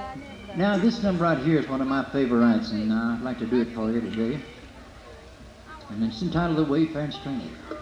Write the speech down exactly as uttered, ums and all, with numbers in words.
Now, this number right here is one of my favorites, and uh, I'd like to do it for you today. And it's entitled The Wayfaring Stranger.